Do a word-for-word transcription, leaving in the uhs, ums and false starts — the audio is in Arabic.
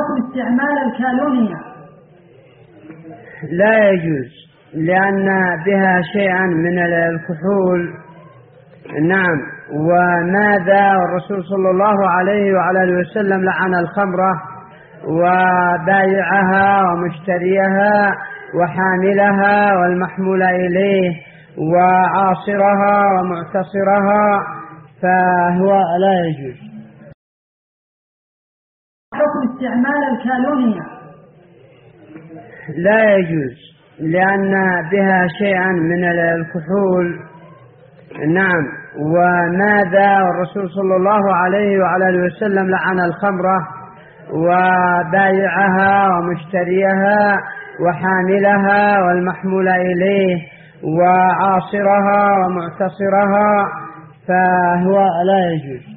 حكم استعمال الكالونيا؟ لا يجوز، لأن بها شيئا من الكحول. نعم. وماذا الرسول صلى الله عليه وعلى اله وسلم لعن الخمرة وبائعها ومشتريها وحاملها والمحمول إليه وعاصرها ومعتصرها، فهو لا يجوز. حكم استعمال الكالونيا؟ لا يجوز، لأن بها شيئا من الكحول. نعم. وماذا الرسول صلى الله عليه وعلى اله وسلم لعن الخمرة وبائعها ومشتريها وحاملها والمحمول إليه وعاصرها ومعتصرها، فهو لا يجوز.